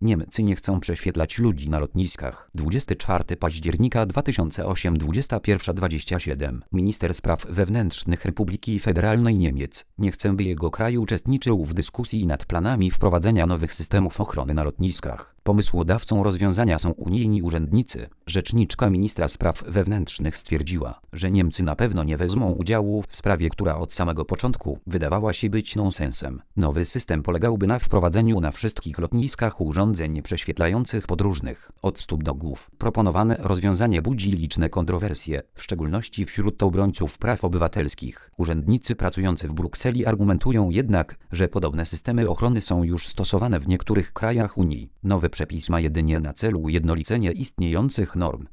Niemcy nie chcą prześwietlać ludzi na lotniskach. 24 października 2008 21:27. Minister spraw wewnętrznych Republiki Federalnej Niemiec nie chce, by jego kraj uczestniczył w dyskusji nad planami wprowadzenia nowych systemów ochrony na lotniskach. Pomysłodawcą rozwiązania są unijni urzędnicy. Rzeczniczka ministra spraw wewnętrznych stwierdziła, że Niemcy na pewno nie wezmą udziału w sprawie, która od samego początku wydawała się być nonsensem. Nowy system polegałby na wprowadzeniu na wszystkich lotniskach urządzeń prześwietlających podróżnych od stóp do głów. Proponowane rozwiązanie budzi liczne kontrowersje, w szczególności wśród obrońców praw obywatelskich. Urzędnicy pracujący w Brukseli argumentują jednak, że podobne systemy ochrony są już stosowane w niektórych krajach Unii. Nowy przepis ma jedynie na celu ujednolicenie istniejących norm.